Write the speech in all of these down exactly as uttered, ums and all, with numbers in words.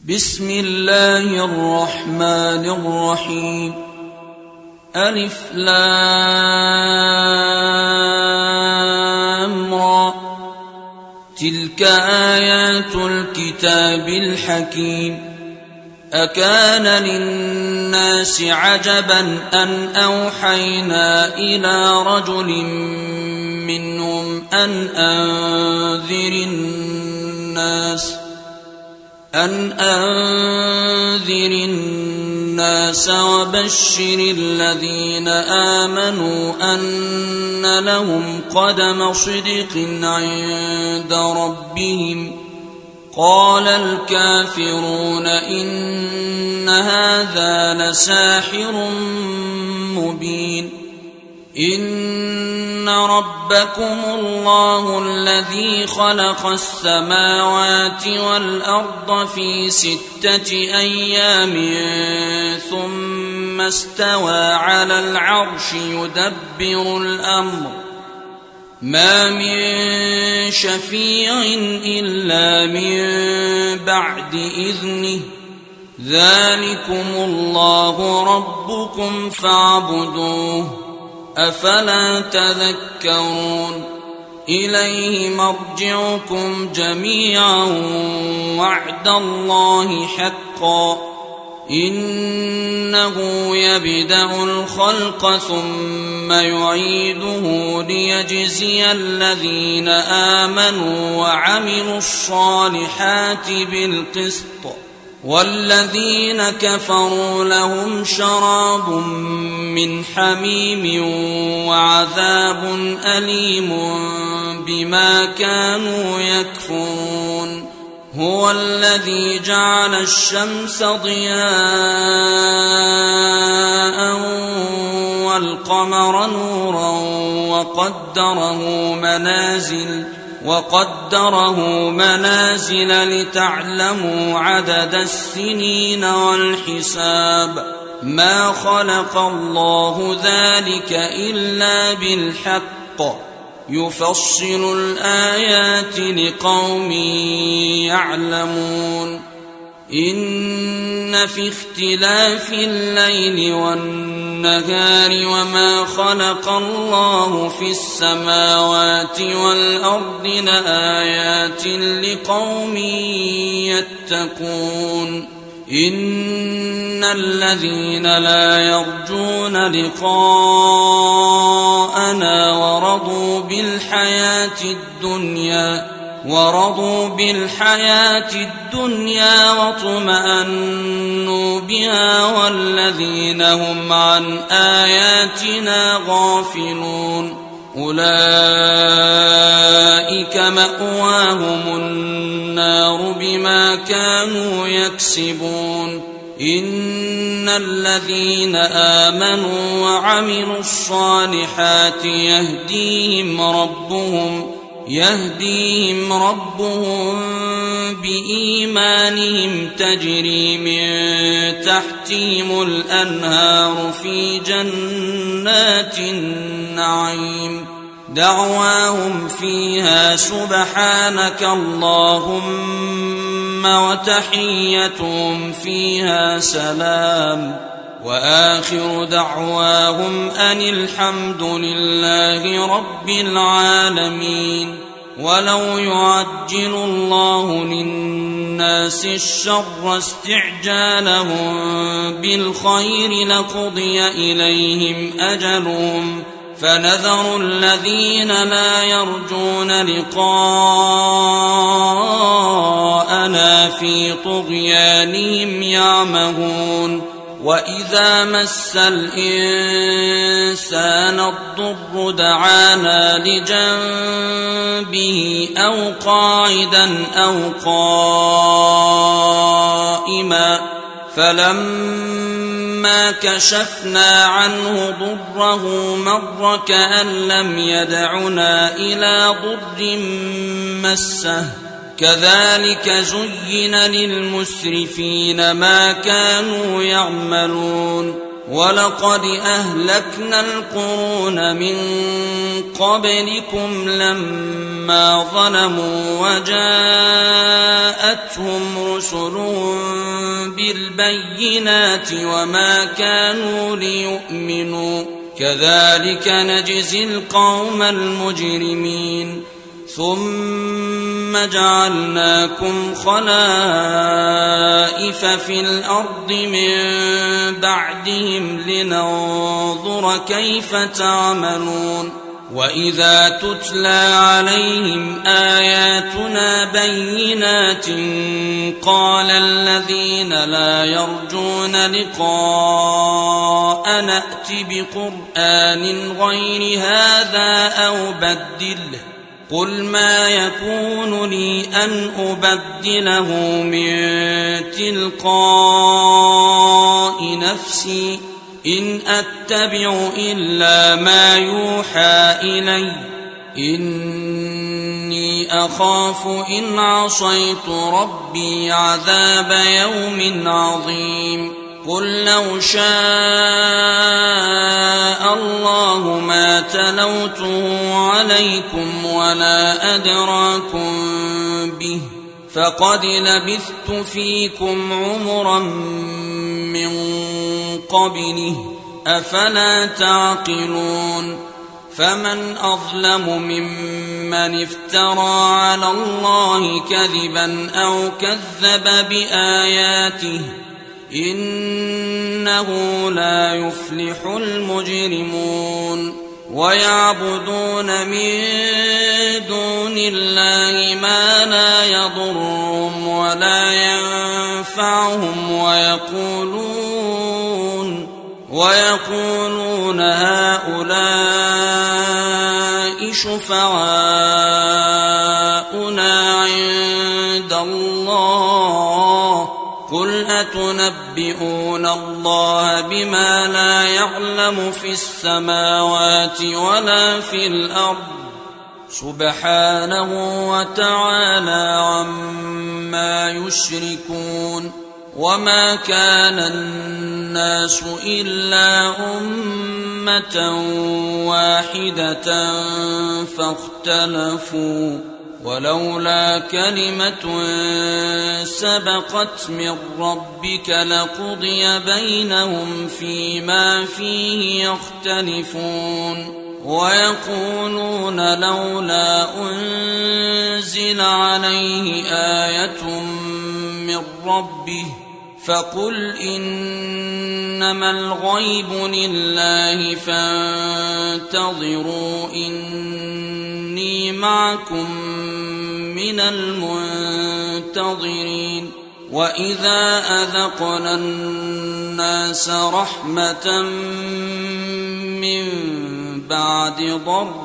بسم الله الرحمن الرحيم. ألف لام را. تلك آيات الكتاب الحكيم. أكان للناس عجبا أن أوحينا إلى رجل منهم أن أنذر الناس أن أنذر الناس وبشر الذين آمنوا أن لهم قدم صدق عند ربهم. قال الكافرون إن هذا لساحر مبين. إن ربكم الله الذي خلق السماوات والأرض في ستة أيام ثم استوى على العرش يدبر الأمر ما من شفيع إلا من بعد إذنه ذلكم الله ربكم فاعبدوه أفلا تذكرون. إليه مرجعكم جميعا وعد الله حقا إنه يبدأ الخلق ثم يعيده ليجزي الذين آمنوا وعملوا الصالحات بالقسط والذين كفروا لهم شراب من حميم وعذاب أليم بما كانوا يكفرون. هو الذي جعل الشمس ضياء والقمر نورا وقدره منازل وقدره منازل لتعلموا عدد السنين والحساب. ما خلق الله ذلك إلا بالحق يفصل الآيات لقوم يعلمون. إن في اختلاف الليل والنهار وما خلق الله في السماوات والأرض لآيات لقوم يتقون. إن الذين لا يرجون لقاءنا ورضوا بالحياة الدنيا ورضوا بالحياة الدنيا واطمأنوا بها والذين هم عن آياتنا غافلون أولئك مأواهم النار بما كانوا يكسبون. إن الذين آمنوا وعملوا الصالحات يهديهم ربهم يهديهم ربهم بإيمانهم تجري من تحتهم الأنهار في جنات النعيم. دعواهم فيها سبحانك اللهم وتحيتهم فيها سلام وآخر دعواهم أن الحمد لله رب العالمين. ولو يعجل الله للناس الشر استعجالهم بالخير لقضي إليهم أجلهم فنذر الذين لا يرجون لقاءنا في طغيانهم يعمهون. وإذا مس الإنسان الضر دعانا لجنبه أو قاعدا أو قائما فلما كشفنا عنه ضره مر كأن لم يدعنا إلى ضر مسه كذلك زين للمسرفين ما كانوا يعملون. ولقد أهلكنا القرون من قبلكم لما ظلموا وجاءتهم رسلهم بالبينات وما كانوا ليؤمنوا كذلك نجزي القوم المجرمين ثم جعلناكم خلائف في الأرض من بعدهم لننظر كيف تعملون وإذا تتلى عليهم آياتنا بينات قال الذين لا يرجون لقاء نأت بقرآن غير هذا أو بدله قل ما يكون لي أن أبدله من تلقاء نفسي إن أتبع إلا ما يوحى إلي إني أخاف إن عصيت ربي عذاب يوم عظيم قل لو شاء الله ما تلوته عليكم ولا أدراكم به فقد لبثت فيكم عمرا من قبله أفلا تعقلون فمن أظلم ممن افترى على الله كذبا أو كذب بآياته إنه لا يفلح المجرمون ويعبدون من دون الله ما لا يضرهم ولا ينفعهم ويقولون ويقولون هؤلاء شفعاؤنا عند الله قل أتنبئون الله بما لا يعلم في السماوات ولا في الأرض سبحانه وتعالى عما يشركون وما كان الناس إلا أمة واحدة فاختلفوا ولولا كلمة سبقت من ربك لقضي بينهم فيما فيه يختلفون ويقولون لولا أنزل عليه آية من ربه فقل إنما الغيب لله فانتظروا إني معكم من المنتظرين وإذا أذقنا الناس رحمة من بعد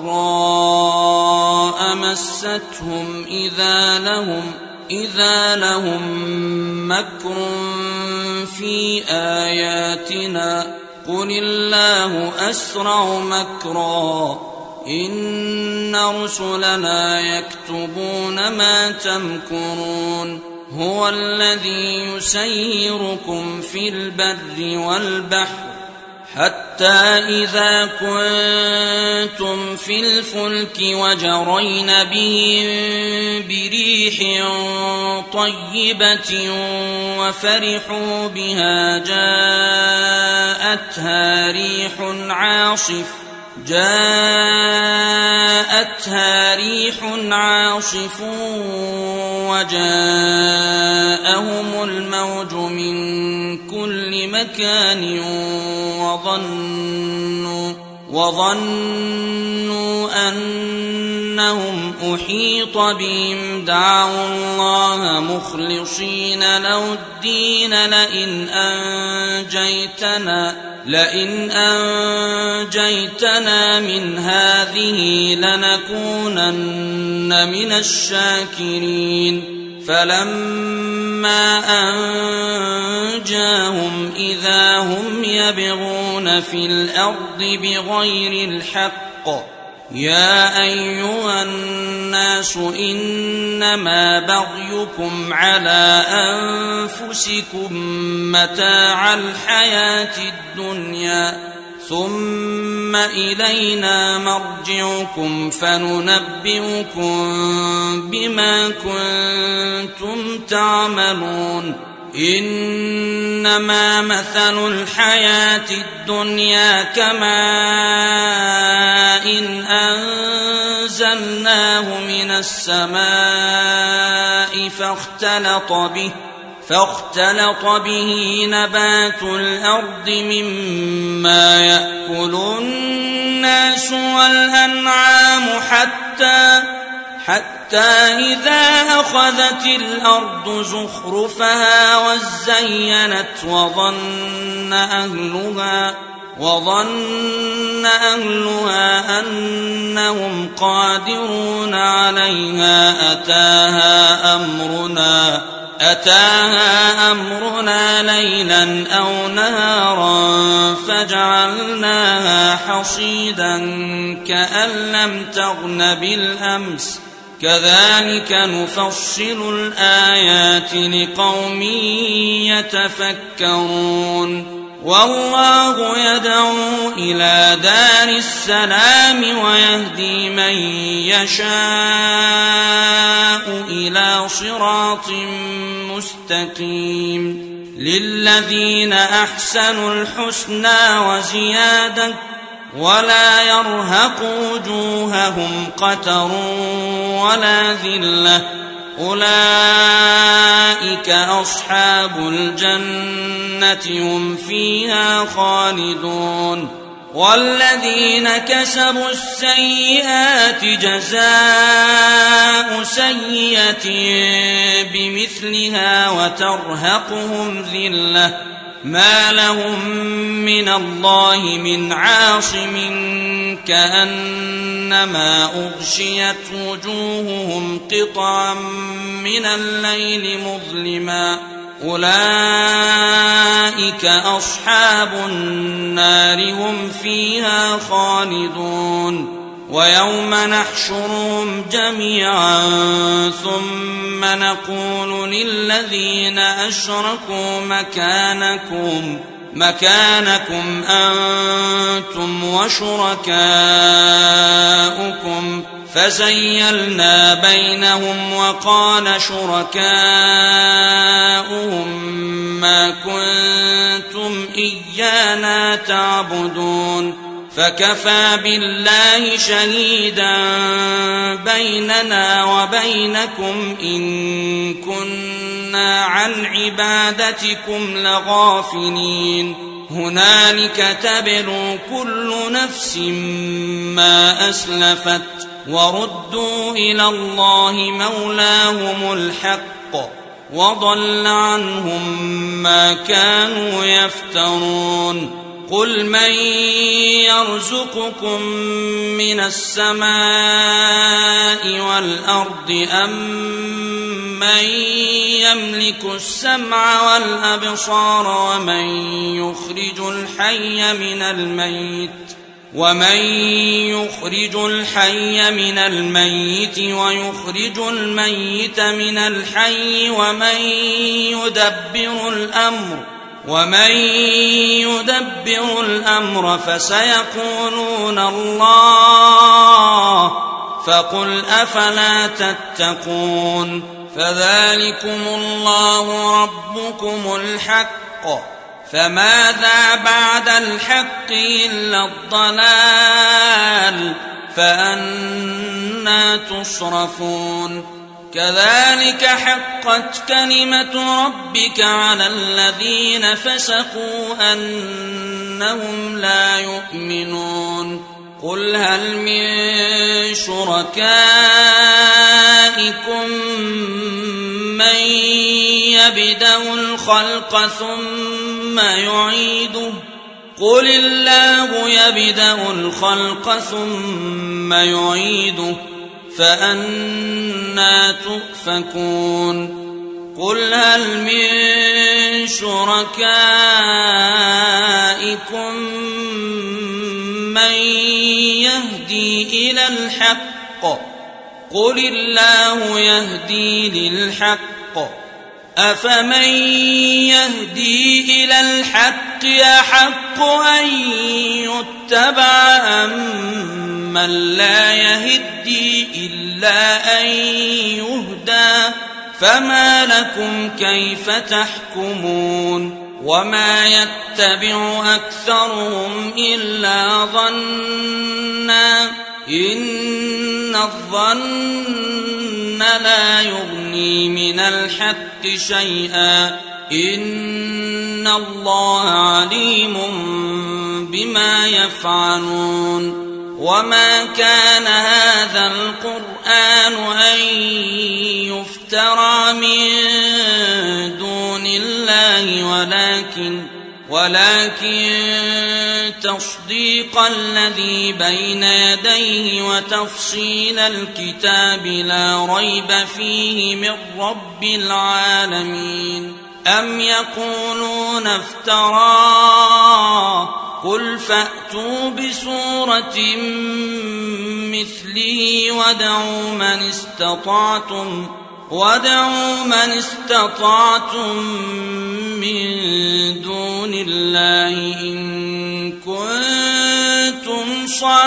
ضراء مستهم إذا لهم إذا لهم مكر في آياتنا قل الله أسرع مكرا إن رسلنا يكتبون ما تمكرون هو الذي يسيركم في البر والبحر حتى إذا كنتم في الفلك وجرين بهم بريح طيبة وفرحوا بها جاءتها ريح عاصف جاءتها ريح عاصف وجاءهم الموج من كل مكان وظنوا وظنوا أنهم أحيط بهم دعوا الله مخلصين له الدين لئن أنجيتنا لئن أنجيتنا من هذه لنكونن من الشاكرين فلما أنجاهم إذا هم يبغون في الأرض بغير الحق يا أيها الناس إنما بغيكم على أنفسكم متاع الحياة الدنيا ثم إلينا مرجعكم فننبئكم بما كنتم تعملون إنما مثل الحياة الدنيا كماء إن أنزلناه من السماء فاختلط به فاختلط به نبات الأرض مما يأكل الناس والأنعام حتى حتى إذا أخذت الأرض زخرفها وزينت وظن أهلها وظن أهلها أنهم قادرون عليها أتاها أمرنا أتاها أمرنا ليلا أو نهارا فجعلناها حصيدا كأن لم تغن بالأمس كذلك نفصل الآيات لقوم يتفكرون والله يدعو إلى دار السلام ويهدي من يشاء إلى صراط مستقيم للذين أحسنوا الحسنى وزيادة ولا يرهق وجوههم قتر ولا ذلة أولئك أصحاب الجنة هم فيها خالدون والذين كسبوا السيئات جزاء سيئة بمثلها وترهقهم ذلة ما لهم من الله من عاصم كأنما أغشيت وجوههم قطعا من الليل مظلما أولئك أصحاب النار هم فيها خالدون ويوم نحشرهم جميعا ثم نقول للذين أشركوا مكانكم مكانكم أنتم وشركاؤكم فزيلنا بينهم وقال شركاؤهم ما كنتم إيانا تعبدون فكفى بالله شهيدا بيننا وبينكم إن كنا عن عبادتكم لغافلين هنالك تبلو كل نفس ما أسلفت وردوا إلى الله مولاهم الحق وضل عنهم ما كانوا يفترون قل من يرزقكم من السماء والأرض أم من يملك السمع والأبصار ومن يخرج الحي من الميت ومن يخرج الحي من الميت ويخرج الميت من الحي ومن يدبر الأمر ومن يدبر الأمر فسيقولون الله فقل أفلا تتقون فذلكم الله ربكم الحق فماذا بعد الحق إلا الضلال فأنى تصرفون كذلك حقت كلمة ربك على الذين فسقوا أنهم لا يؤمنون قل هل من شركائكم من يبدأ الخلق ثم يعيده قل الله يبدأ الخلق ثم يعيده فأنى تؤفكون قل هل من شركائكم من يهدي إلى الحق قل الله يهدي للحق أفمن يهدي إلى الحق أحق أن يتبع أمن لا يهدي إلا أن يهدى فما لكم كيف تحكمون وما يتبع أكثرهم إلا ظنا إن الظن لا يغني من الحق شيئا إن الله عليم بما يفعلون وما كان هذا القرآن أن يفترى من دون الله ولكن ولكن تصديق الذي بين يديه وتفصيل الكتاب لا ريب فيه من رب العالمين أم يقولون افتراه قل فأتوا بسورة مثله وادعوا من استطعتم وادعوا من استطعتم من دون الله إن كنتم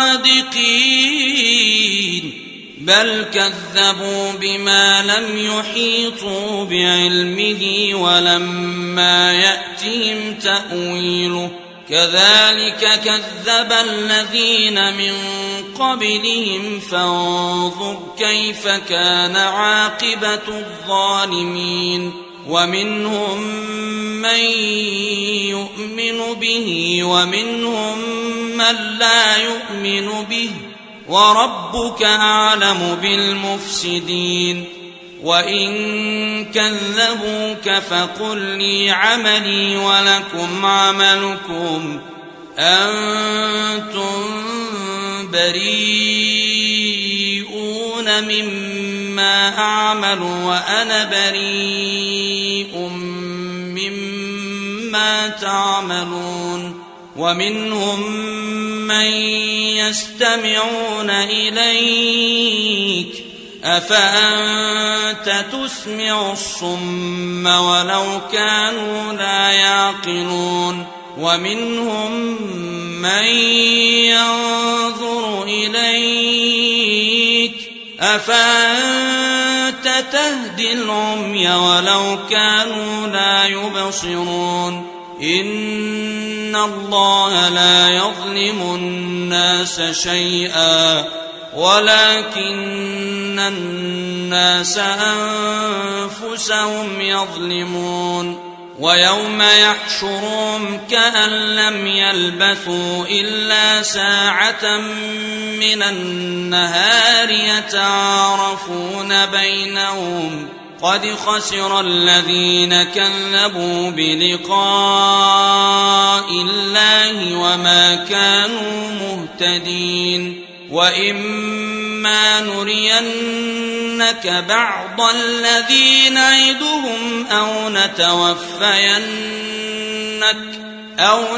صادقين بل كذبوا بما لم يحيطوا بعلمه ولما يأتهم تأويله كذلك كذب الذين من قبلهم فانظر كيف كان عاقبة الظالمين ومنهم من يؤمن به ومنهم من لا يؤمن به وربك أعلم بالمفسدين وإن كذبوك فقل لي عملي ولكم عملكم أنتم بريئون مما أعمل وأنا بريء مما تعملون ومنهم من يستمعون إليك أفأنت تسمع الصم ولو كانوا لا يعقلون ومنهم من ينظر إليك أفأنت تهدي العمي ولو كانوا لا يبصرون إن الله لا يظلم الناس شيئا ولكن الناس أنفسهم يظلمون ويوم يحشرهم كأن لم يلبثوا إلا ساعة من النهار يتعارفون بينهم قد خسر الذين كذبوا بلقاء الله وما كانوا مهتدين وإما نرينك بعض الذي نعدهم أو نتوفينك أو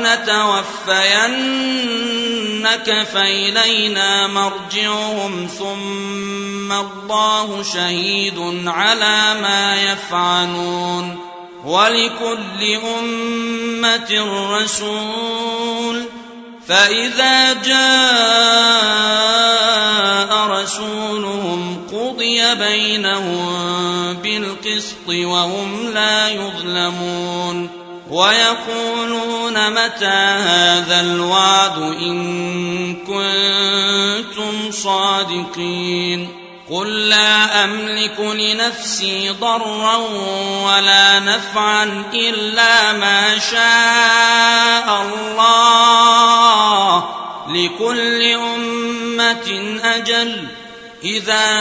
نتوفينك فإلينا مرجعهم ثم الله شهيد على ما يفعلون ولكل أمة رسول فإذا جاء رسولهم قضي بينهم بالقسط وهم لا يظلمون ويقولون متى هذا الوعد إن كنتم صادقين قل لا أملك لنفسي ضرا ولا نفعا إلا ما شاء الله لكل أمة أجل إذا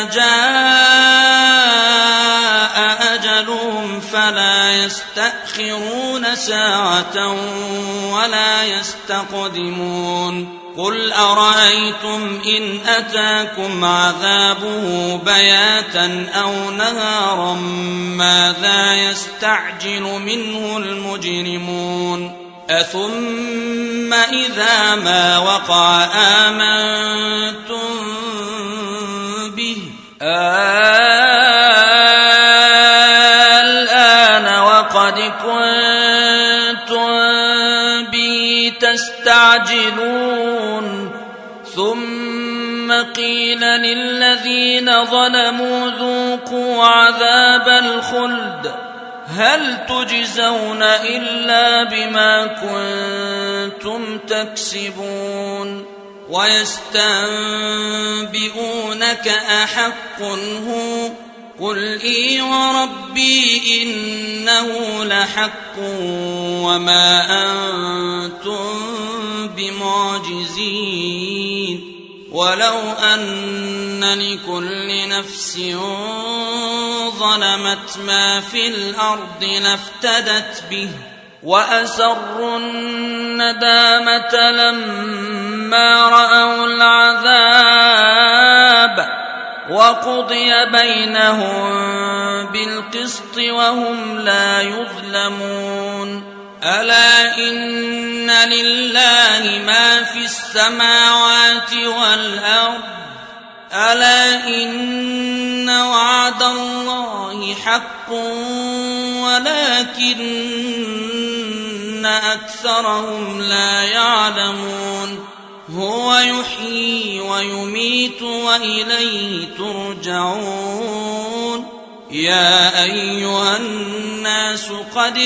جاء أجلهم فلا يستأخرون ساعة ولا يستقدمون قل أرأيتم إن أتاكم عذابه بياتا أو نهارا ماذا يستعجل منه المجرمون أثم إذا ما وقع آمنتم به الآن كنتم به تستعجلون ثم قيل للذين ظلموا ذوقوا عذاب الخلد هل تجزون إلا بما كنتم تكسبون ويستنبئونك أحق هو قل إي وربي إنه لحق وما أنتم بمعجزين ولو أن لكل نفس ظلمت ما في الأرض لافتدت به وأسروا الندامة لما رأوا العذاب وقضي بينهم بالقسط وهم لا يظلمون ألا إن لله ما في السماوات والأرض ألا إن وعد الله حق ولكن أكثرهم لا يعلمون هو يحيي ويميت وإليه ترجعون يا أيها الناس قد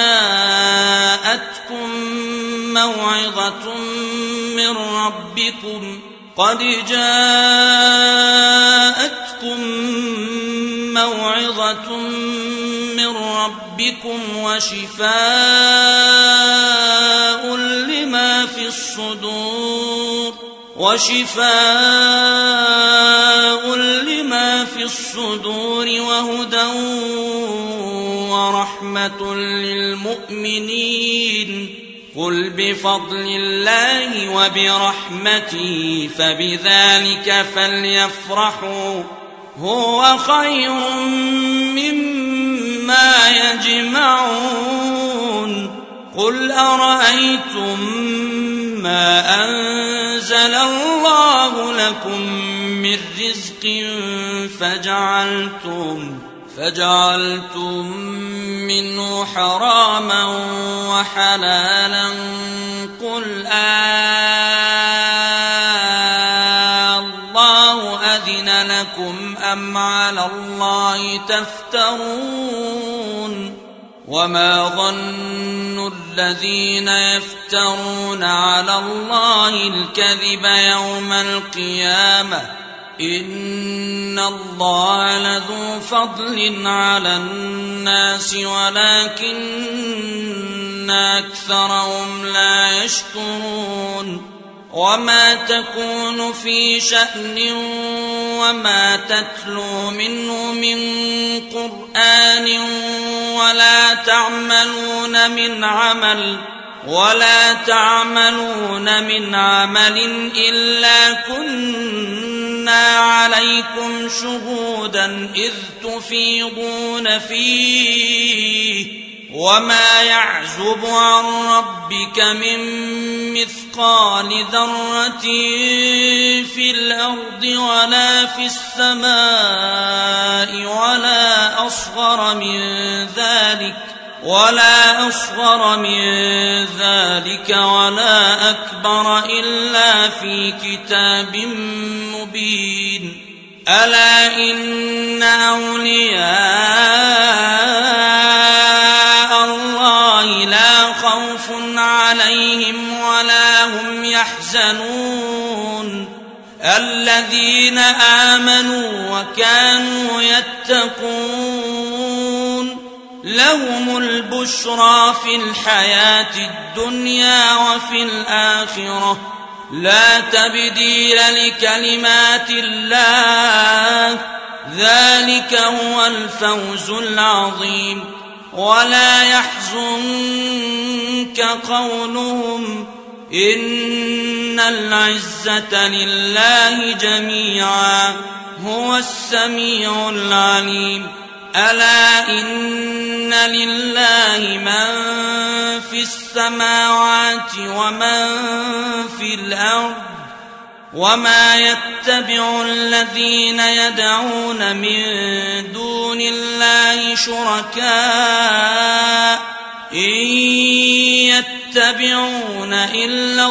جاءتكم موعظة من ربكم قد جاءتكم موعظة من ربكم وشفاء لما في الصدور وشفاء لما في الصدور وهدى ورحمة للمؤمنين قل بفضل الله وبرحمته فبذلك فليفرحوا هو خير مما يجمعون قل أرأيتم ما أنزل الله لكم من رزق فجعلتم فجعلتم منه حراما وحلالا قل الله أذن لكم أم على الله تفترون وما ظن الذين يفترون على الله الكذب يوم القيامة إن الله لذو فضل على الناس ولكن أكثرهم لا يشكرون وما تكون في شأن وما تتلو منه من قرآن ولا تعملون من عمل ولا تعملون من عمل إلا كنا عليكم شهودا إذ تفيضون فيه وما يعزب عن ربك من مثقال ذرة في الأرض ولا في السماء ولا أصغر من ذلك ولا أصغر من ذلك ولا أكبر إلا في كتاب مبين ألا إن أولياء الله لا خوف عليهم ولا هم يحزنون الذين آمنوا وكانوا يتقون لهم البشرى في الحياة الدنيا وفي الآخرة لا تبديل لكلمات الله ذلك هو الفوز العظيم ولا يحزنك قولهم إن العزة لله جميعا هو السميع العليم ألا إن لله من في السماوات ومن في الأرض وما يتبع الذين يدعون من دون الله شركاء إن يتبعون إلا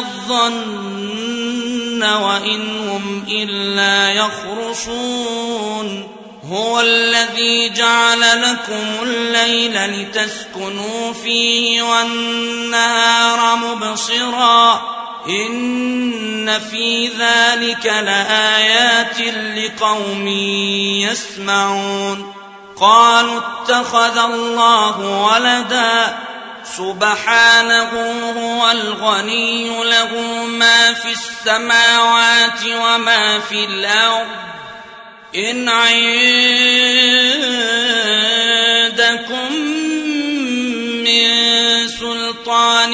الظن وإن هم إلا يخرصون هو الذي جعل لكم الليل لتسكنوا فيه والنهار مبصرا إن في ذلك لآيات لقوم يسمعون قالوا اتخذ الله ولدا سبحانه هو الغني له ما في السماوات وما في الأرض إن عندكم من سلطان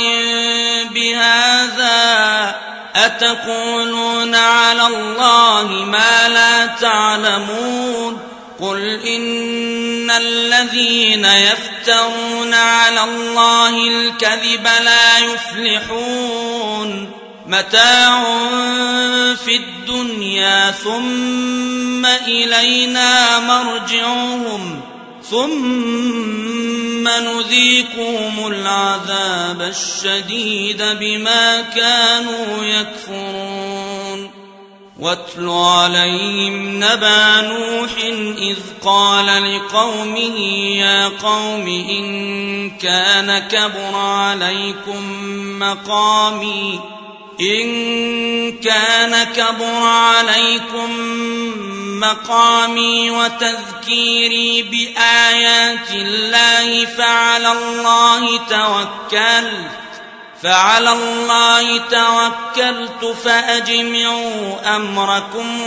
بهذا أتقولون على الله ما لا تعلمون قل إن الذين يفترون على الله الكذب لا يفلحون متاع في الدنيا ثم إلينا مرجعهم ثم نذيقهم العذاب الشديد بما كانوا يكفرون واتل عليهم نبأ نوح إذ قال لقومه يا قوم إن كان كبر عليكم مقامي إن كان كبر عليكم مقامي وتذكيري بآيات الله فعلى الله توكلت فعلى الله توكلت فأجمعوا أمركم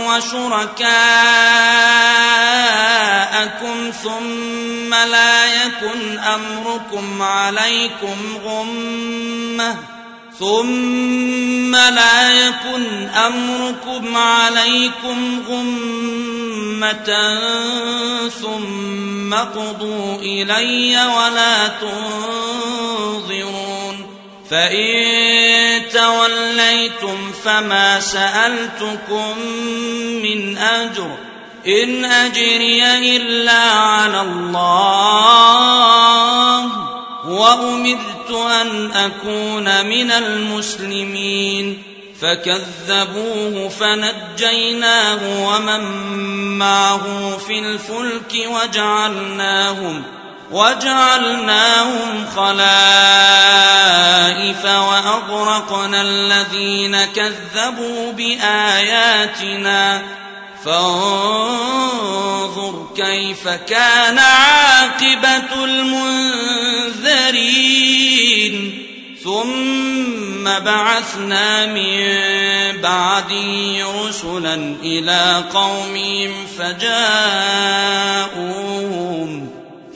وشركاءكم ثم لا يكن أمركم عليكم غمة ثم لا يكن أمركم عليكم غمة ثم اقضوا إلي ولا تنظرون فإن توليتم فما سألتكم من أجر إن أجري إلا على الله وأمرت أن أكون من المسلمين فكذبوه فنجيناه ومن معه في الفلك وجعلناهم وجعلناهم خلائف وأغرقنا الذين كذبوا بآياتنا فانظر كيف كان عاقبة المنذرين ثم بعثنا من بعده رسلا إلى قومهم فجاءوهم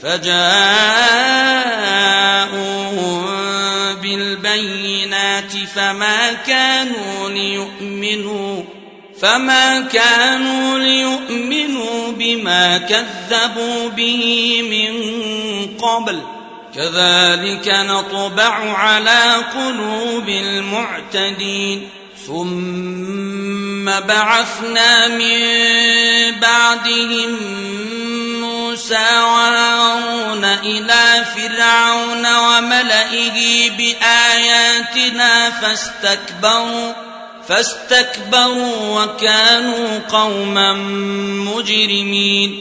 فجاءوهم بالبينات فما كانوا ليؤمنوا فما كانوا ليؤمنوا بما كذبوا به من قبل كذلك نطبع على قلوب المعتدين ثم بعثنا من بعدهم موسى وهارون إلى فرعون وملئه بآياتنا فاستكبروا فاستكبروا وكانوا قوما مجرمين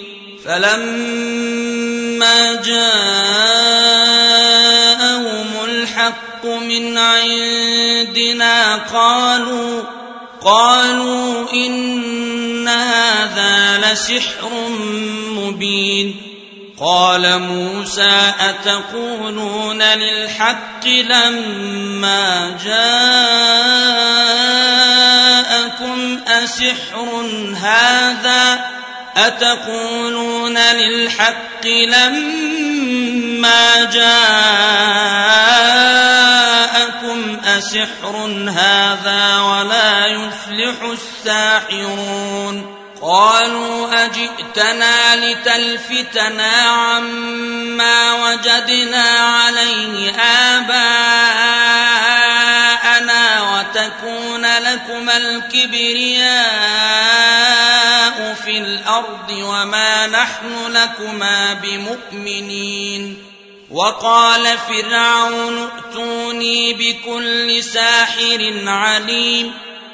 فلما جاءهم الحق من عندنا قالوا قالوا إن هذا لسحر مبين قال موسى أتقولون للحق لما جاءكم أسحر هذا أتقولون للحق لما جاءكم أسحر هذا ولا يفلح الساحرون قالوا أجئتنا لتلفتنا عما وجدنا عليه آباءنا وتكون لكم لكما الكبرياء في الأرض وما نحن لكما بمؤمنين وقال فرعون ائتوني بكل ساحر عليم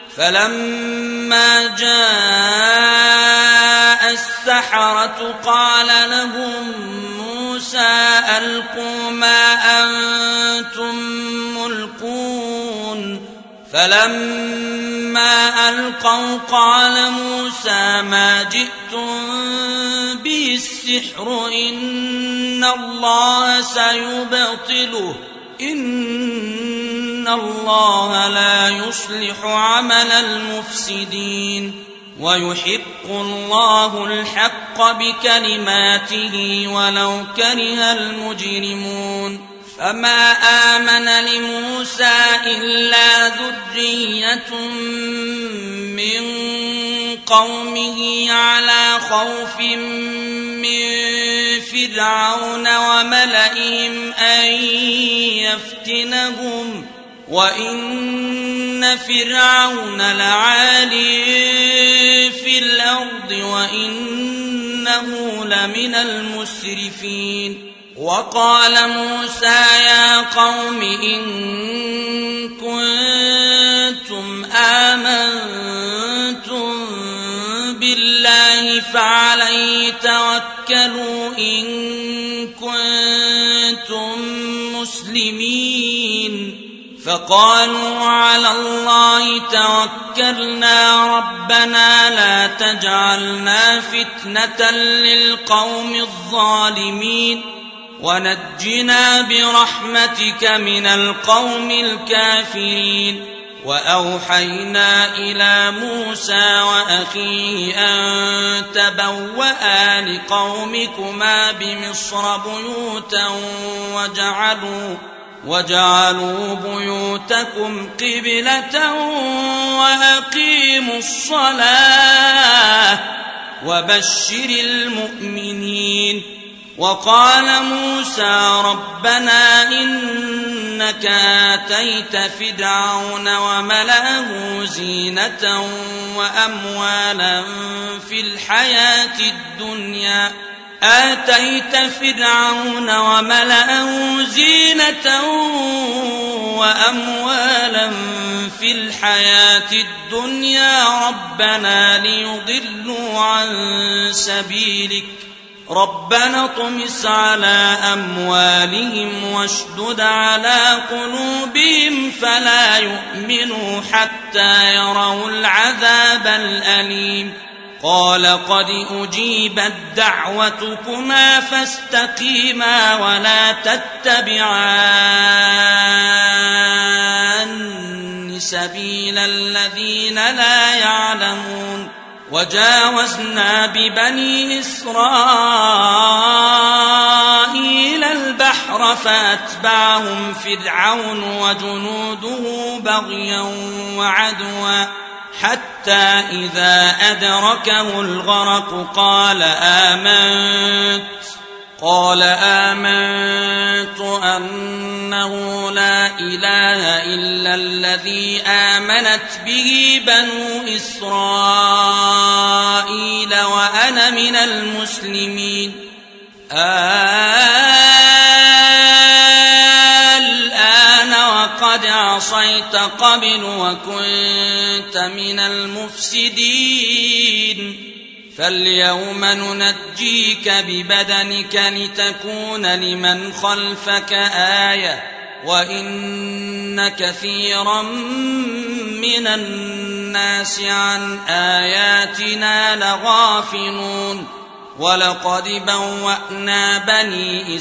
فلما جاء السحرة قال لهم موسى ألقوا ما أنتم ملقون فلما ألقوا قال موسى ما جئتم به السحر إن الله سيبطله إن الله لا يصلح عمل المفسدين ويحق الله الحق بكلماته ولو كره المجرمون فما آمن لموسى إلا ذرية من قومه على خوف من فرعون وملئهم أن يفتنهم وإن فرعون لعال في الأرض وإنه لمن المسرفين وقال موسى يا قوم إن كنتم آمنتم بالله فعليه توكلوا إن كنتم مسلمين فقالوا على الله توكلنا ربنا لا تجعلنا فتنة للقوم الظالمين ونجنا برحمتك من القوم الكافرين وأوحينا إلى موسى وأخيه أن تبوأ لقومكما بمصر بيوتا وجعلوا وجعلوا بيوتكم قبلة وأقيموا الصلاة وبشر المؤمنين وقال موسى ربنا إنك آتيت فرعون وملأه زينة وأموالا في الحياة الدنيا آتيت فرعون وملأه زينة وأموالا في الحياة الدنيا ربنا ليضلوا عن سبيلك ربنا اطمس على أموالهم واشدد على قلوبهم فلا يؤمنوا حتى يروا العذاب الأليم قال قد أجيبت دعوتكما فاستقيما ولا تتبعان سبيل الذين لا يعلمون وجاوزنا ببني إسرائيل البحر فأتبعهم فرعون وجنوده بغيا وعدوا حتى إذا أدركه الغرق قال آمنت قال آمنت أنه لا إله إلا الذي آمنت به بنو إسرائيل وأنا من المسلمين الآن وقد عصيت قبل وكنت من المفسدين فاليوم ننجيك ببدنك لتكون لمن خلفك آية وإن كثيرا من الناس عن آياتنا لغافلون ولقد بوأنا بني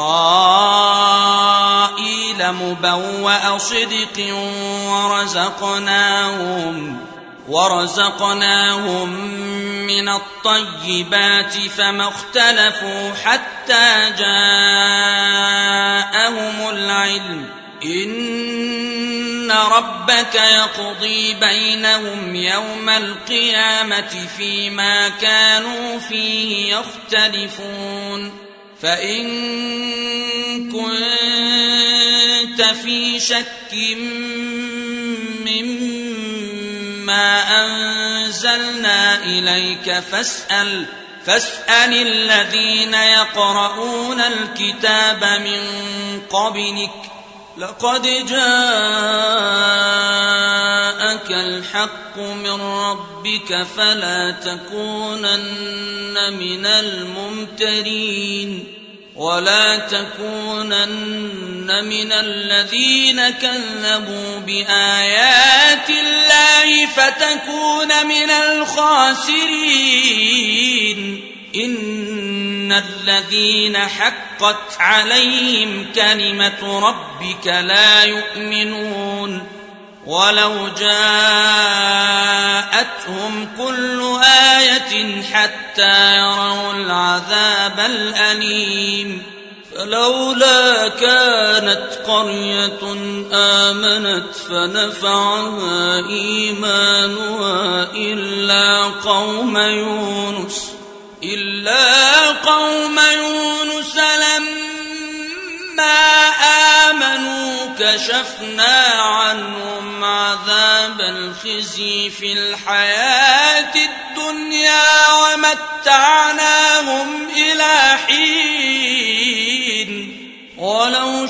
إسرائيل مبوأ صدق ورزقناهم ورزقناهم من الطيبات فما اختلفوا حتى جاءهم العلم إن ربك يقضي بينهم يوم القيامة فيما كانوا فيه يختلفون فإن كنت في شك مما ما أنزلنا إليك فاسأل فاسأل الذين يقرؤون الكتاب من قبلك لقد جاءك الحق من ربك فلا تكونن من الممترين ولا تكونن من الذين كذبوا بآيات الله فتكون من الخاسرين إن الذين حقت عليهم كلمة ربك لا يؤمنون ولو جاءتهم كل آية حتى يروا العذاب الأليم فلولا كانت قرية آمنت فنفعها إيمانها إلا قوم يونس إلا قوم يونس لما آمنوا كشفنا عنهم عذاب الخزي في الحياة الدنيا ومتعناهم إلى حين ولو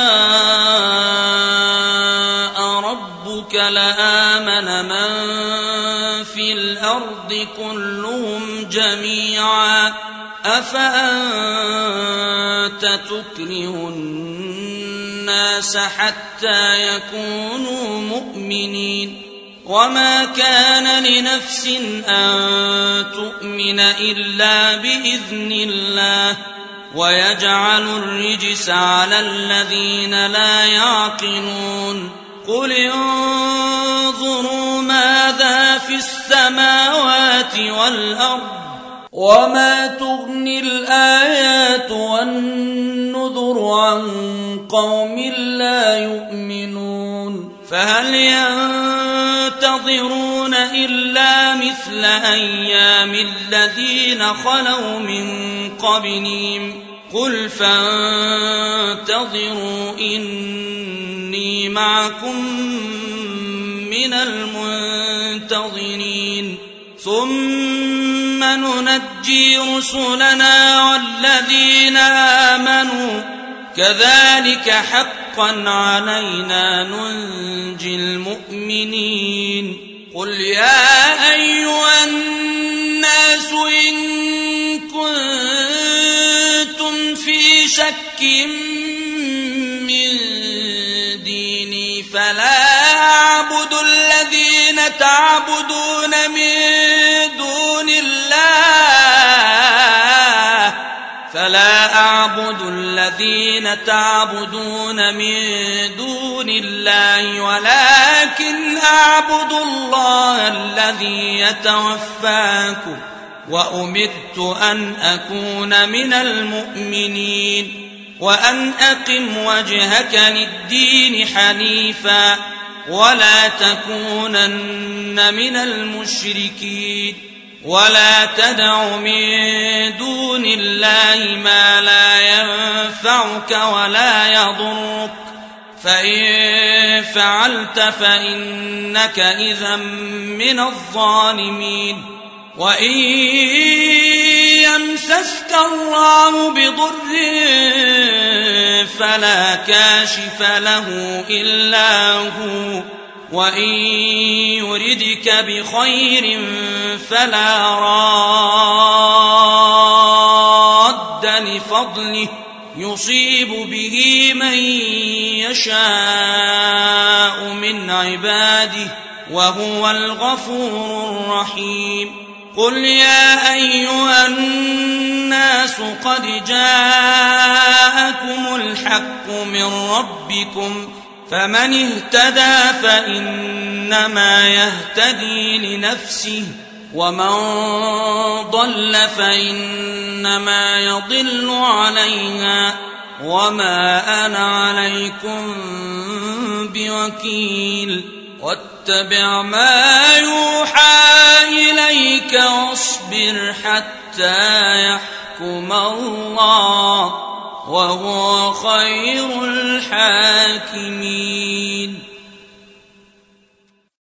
شاء ربك لآمن من في الأرض كلهم جميعا أفأنت تكره الناس حتى يكونوا مؤمنين وما كان لنفس أن تؤمن إلا بإذن الله ويجعل الرجس على الذين لا يعقلون قل انظروا ماذا في السماوات والأرض وما تغني الآيات والنذر عن قوم لا يؤمنون فهل ينتظرون إلا مثل أيام الذين خلوا من قبلهم قل فانتظروا إني معكم من المنتظرين ثم ننجي رسلنا والذين آمنوا كذلك حقا علينا ننجي المؤمنين قل يا أيها الناس إن كنتم في شك من ديني فلا أعبد الذين تعبدون من دون الله فلا أعبد الذين تعبدون من دون الله ولكن أعبد الله الذي يتوفاكم وأمرت أن أكون من المؤمنين وأن أقم وجهك للدين حنيفا ولا تكونن من المشركين ولا تدع من دون الله ما لا ينفعك ولا يضرك فإن فعلت فإنك إذا من الظالمين وإن يمسسك الله بضر فلا كاشف له إلا هو وإن يردك بخير فلا راد لفضله يصيب به من يشاء من عباده وهو الغفور الرحيم قل يا أيها الناس قد جاءكم الحق من ربكم فمن اهتدى فإنما يهتدي لنفسه ومن ضل فإنما يضل عليها وما أنا عليكم بوكيل واتبع ما يوحى إليك واصبر حتى يحكم الله وهو خير الحاكمين